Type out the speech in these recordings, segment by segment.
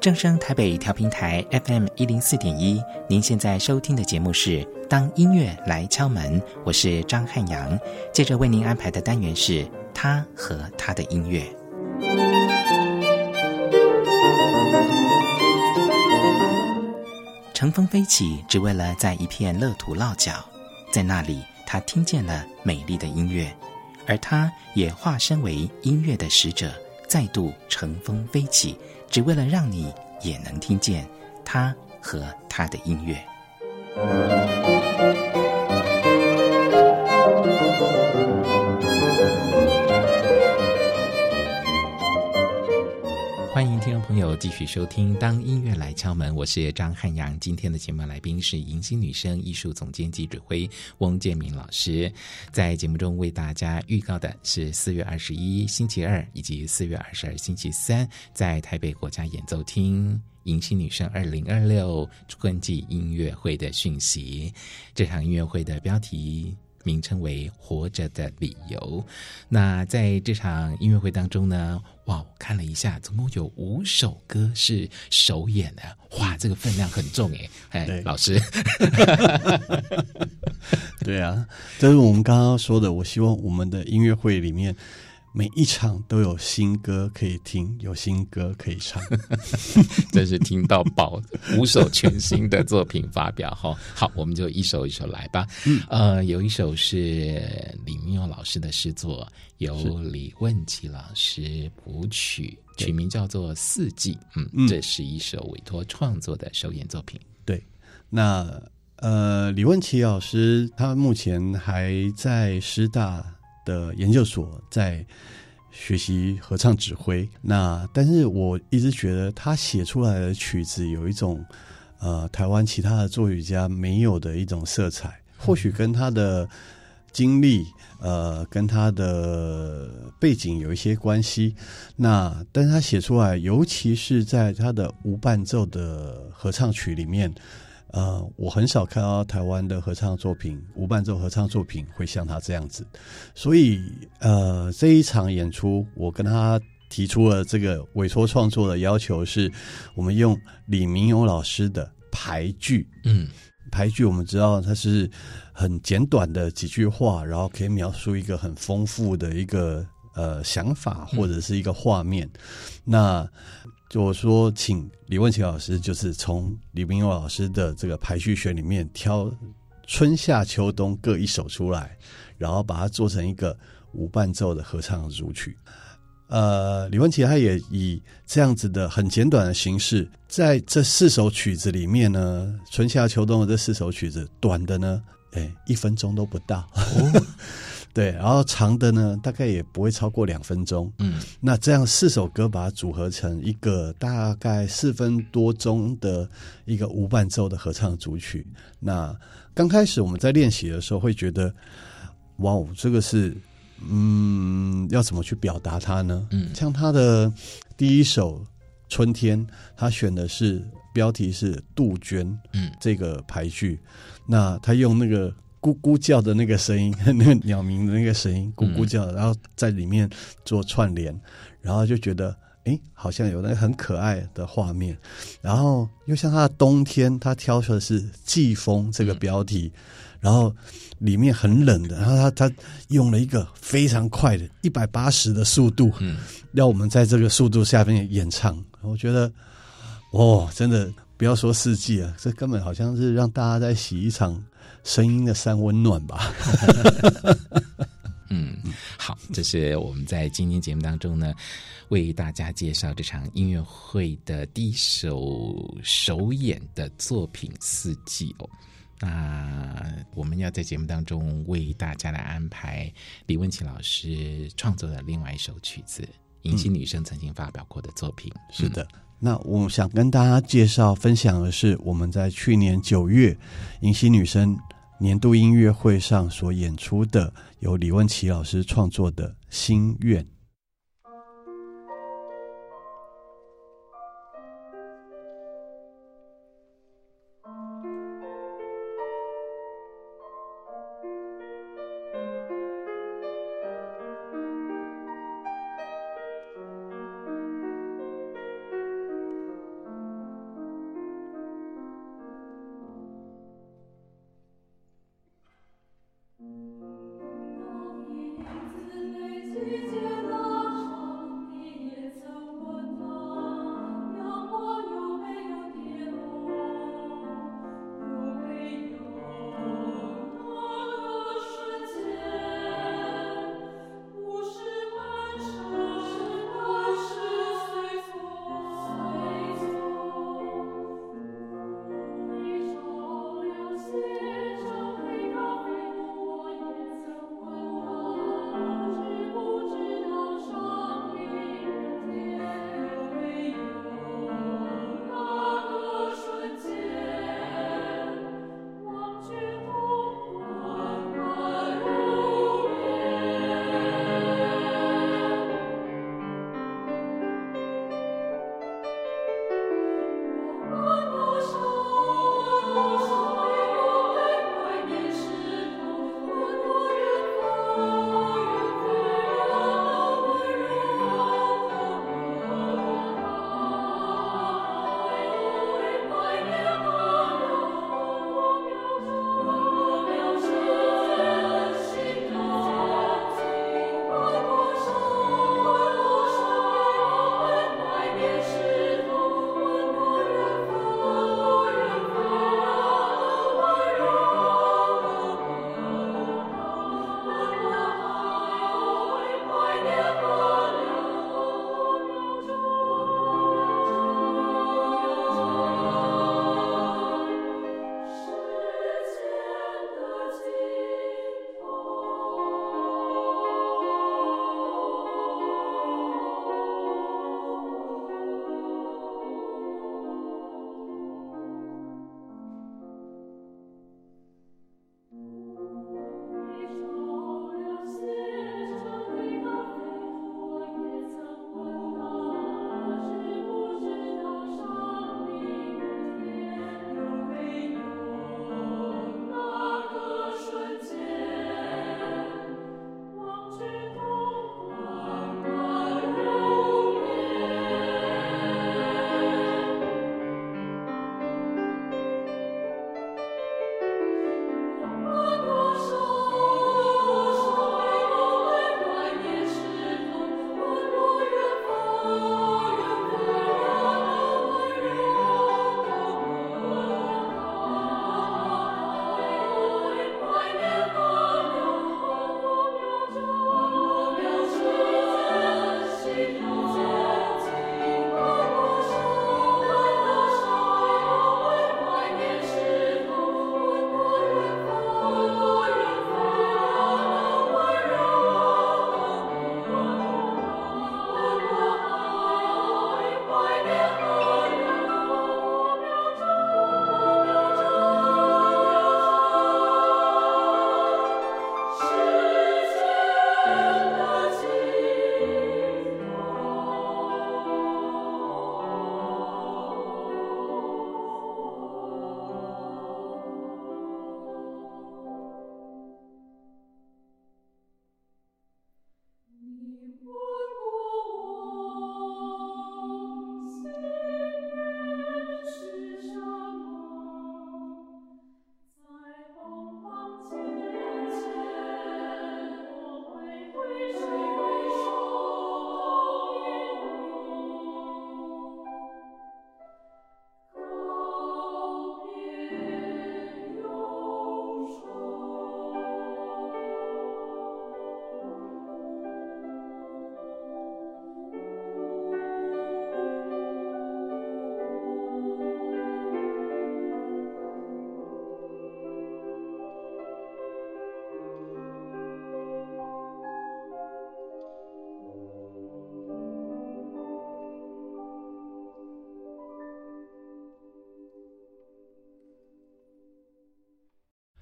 正声台北调频台 FM104.1，您现在收听的节目是当音乐来敲门，我是张汉阳。接着为您安排的单元是他和他的音乐。乘风飞起，只为了在一片乐土落脚，在那里他听见了美丽的音乐，而他也化身为音乐的使者，再度乘风飞起，只为了让你也能听见他和他的音乐。欢迎听众朋友继续收听当音乐来敲门，我是张汉阳。今天的节目来宾是迎新女声艺术总监及指挥翁建民老师。在节目中为大家预告的是4月21星期二以及4月22星期三在台北国家演奏厅迎新女声2026春季音乐会的讯息。这场音乐会的标题名称为活着的理由。那在这场音乐会当中呢，哇，我看了一下，总共有5首歌是首演的，哇，这个分量很重哎，老师。 对啊，这是我们刚刚说的，我希望我们的音乐会里面每一场都有新歌可以听，有新歌可以唱。 真是听到饱，5首全新的作品发表哈。好，我们就一首一首来吧。有一首是李明勇老师的诗作，由李问琪老师谱曲，曲名叫做《四季》。这是一首委托创作的首演作品。 对，那李问琪老师他目前还在师大的研究所在学习合唱指挥，但是我一直觉得他写出来的曲子有一种台湾其他的作曲家没有的一种色彩，或许跟他的经历跟他的背景有一些关系，但是他写出来，尤其是在他的无伴奏的合唱曲里面，我很少看到台湾的合唱作品，无伴奏合唱作品会像他这样子。所以这一场演出，我跟他提出了这个委托创作的要求，是我们用李明勇老师的排句。排句我们知道它是很简短的几句话，然后可以描述一个很丰富的一个想法或者是一个画面。那就我说请李问琪老师就是从李明勇老师的这个排序选里面挑春夏秋冬各一首出来，然后把它做成一个无伴奏的合唱组曲。李问琪他也以这样子的很简短的形式，在这4首曲子里面呢，春夏秋冬的这4首曲子，短的呢1分钟都不到。对，然后长的呢大概也不会超过2分钟。那这样4首歌把它组合成一个大概4分多钟的一个无伴奏的合唱组曲。那刚开始我们在练习的时候会觉得，哇，这个是要怎么去表达它呢？像他的第一首春天，他选的是标题是杜鹃，这个排句，那他用那个咕咕叫的那个声音，那个鸟鸣的那个声音，咕咕叫的，然后在里面做串联，然后就觉得好像有那个很可爱的画面。然后又像他的冬天，他挑出的是季风这个标题，然后里面很冷的，然后他用了一个非常快的180的速度，让我们在这个速度下面演唱。我觉得真的不要说四季啊，这根本好像是让大家在洗一场声音的三温暖吧。 好，这是我们在今天节目当中呢，为大家介绍这场音乐会的第一首首演的作品《四季》哦。那我们要在节目当中为大家来安排李问琪老师创作的另外一首曲子，迎新女生曾经发表过的作品。 是的，那我想跟大家介绍分享的是我们在去年9月迎新女生年度音乐会上所演出的由李问琪老师创作的《心愿》。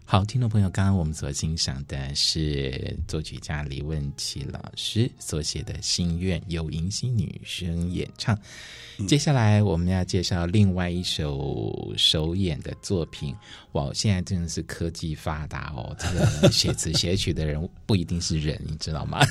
好，听众朋友，刚刚我们所欣赏的是作曲家李问齐老师所写的《心愿》，由迎曦女声演唱。接下来我们要介绍另外一首首演的作品。哇，现在真的是科技发达哦，这个写词写曲的人不一定是人，你知道吗？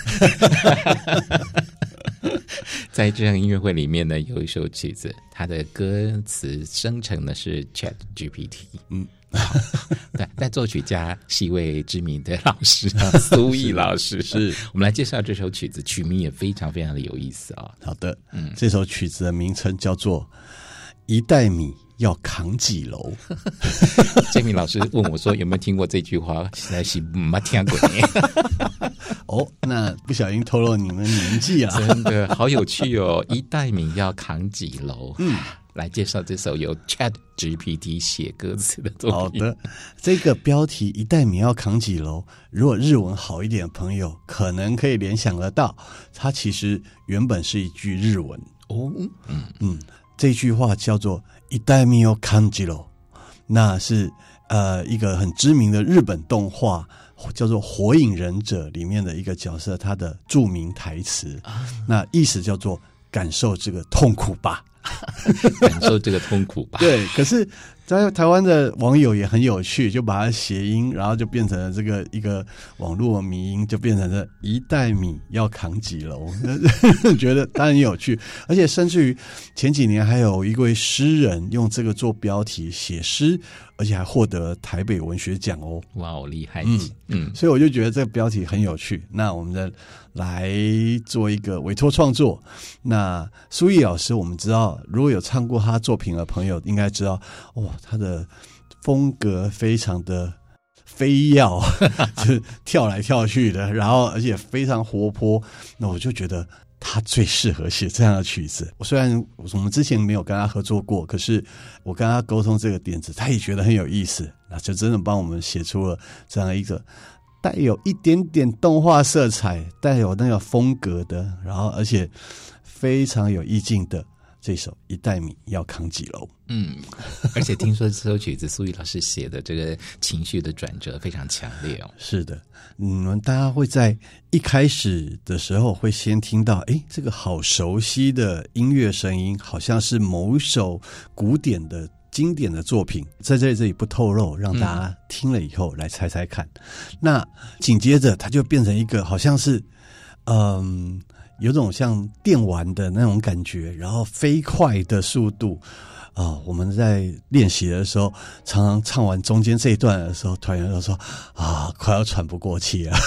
在这场音乐会里面呢，有一首曲子，它的歌词生成的是 ChatGPT。对，但作曲家是一位知名的老师苏毅老师。 是我们来介绍这首曲子，曲名也非常非常的有意思啊。 好的，这首曲子的名称叫做《一袋米要扛几楼》。 建明老师问我说有没有听过这句话，实在是没听过。 哦，那不小心透露你们年纪了。 真的好有趣哦！一袋米要扛几楼？来介绍这首由 ChatGPT 写歌词的作品。 好的，这个标题“一袋米要扛几楼”，如果日文好一点的朋友可能可以联想得到，它其实原本是一句日文哦。这句话叫做“一袋米要扛几楼”，那是一个很知名的日本动画叫做《火影忍者》里面的一个角色，他的著名台词，那意思叫做“感受这个痛苦吧”。 感受这个痛苦吧。 对，可是在台湾的网友也很有趣，就把它谐音，然后就变成了这个一个网络迷音，就变成了一袋米要扛几楼，觉得当然很有趣。而且甚至于前几年还有一位诗人用这个做标题写诗，而且还获得台北文学奖哦。 哇，好厉害！ 所以我就觉得这个标题很有趣。那我们再来做一个委托创作。那苏毅老师，我们知道，如果有唱过他作品的朋友，应该知道，他的风格非常的飞跃，就是跳来跳去的，然后而且非常活泼。那我就觉得他最适合写这样的曲子。虽然我们之前没有跟他合作过，可是我跟他沟通这个点子，他也觉得很有意思，那就真的帮我们写出了这样一个带有一点点动画色彩，带有那个风格的，然后而且非常有意境的这首《一袋米要扛几楼》。 而且听说这首曲子苏毅老师写的这个情绪的转折非常强烈哦。 是的，大家会在一开始的时候会先听到，这个好熟悉的音乐声音，好像是某首古典的经典的作品，在这里不透露，让大家听了以后来猜猜看。那紧接着它就变成一个好像是有种像电玩的那种感觉，然后飞快的速度我们在练习的时候，常常唱完中间这一段的时候，团员都说快要喘不过气了。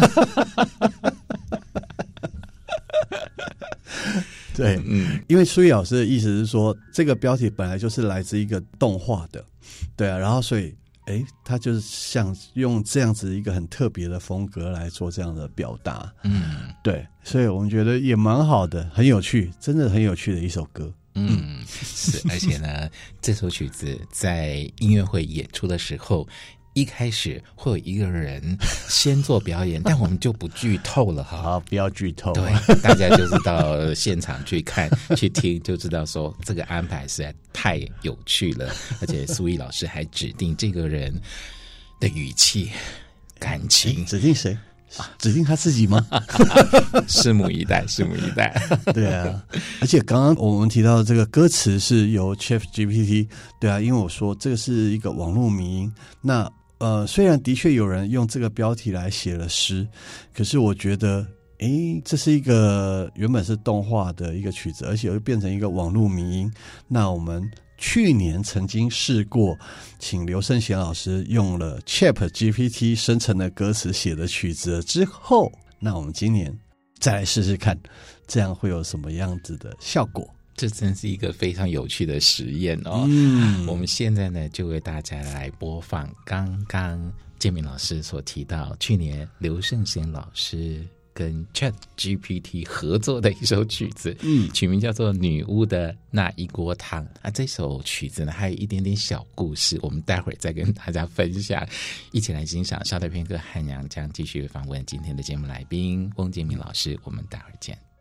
对，因为苏毅老师的意思是说，这个标题本来就是来自一个动画的，对啊，然后所以他就是像用这样子一个很特别的风格来做这样的表达，对，所以我们觉得也蛮好的，很有趣，真的很有趣的一首歌。 是，而且呢，这首曲子在音乐会演出的时候，一开始会有一个人先做表演，但我们就不剧透了哈。 好，不要剧透。 对，大家就是到现场去看、去听，就知道说这个安排实在太有趣了。而且苏毅老师还指定这个人的语气、感情， 指定谁？指定他自己吗？ 拭目以待，拭目以待。 对啊，而且刚刚我们提到这个歌词是由 ChatGPT， 对啊，因为我说这个是一个网络迷因，那虽然的确有人用这个标题来写了诗，可是我觉得这是一个原本是动画的一个曲子，而且又变成一个网络迷因。那我们去年曾经试过请刘胜贤老师用了 ChatGPT 生成的歌词写的曲子之后，那我们今年再来试试看，这样会有什么样子的效果。 这真是一个非常有趣的实验哦。我们现在呢就为大家来播放刚刚建明老师所提到去年刘胜贤老师跟 ChatGPT 合作的一首曲子，曲名叫做《女巫的那一锅汤》这首曲子呢还有一点点小故事，我们待会儿再跟大家分享，一起来欣赏。稍待片刻，汉阳将继续访问今天的节目来宾翁建明老师，我们待会儿见。